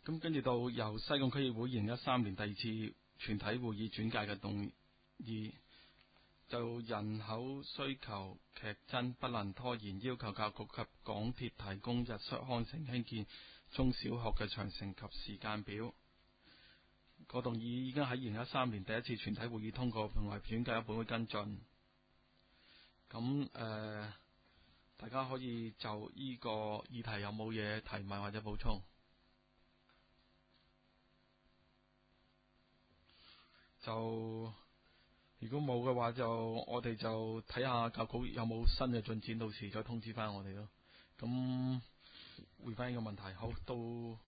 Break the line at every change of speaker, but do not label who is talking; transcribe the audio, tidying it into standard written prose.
咁跟住到由西貢區議會2013年第2次全體會議轉介嘅動議，就人口需求劇增不能拖延，要求教育局及港鐵提供日出康城興建中小學嘅詳情及時間表。個動議已經喺2013年第1次全體會議通過，並為轉介本會跟進。咁大家可以就呢個議題有冇嘢提問或者補充？就如果冇嘅話，就我哋就睇下教育局有冇新嘅進展，到時再通知翻我哋咯。咁回翻呢個問題，好到。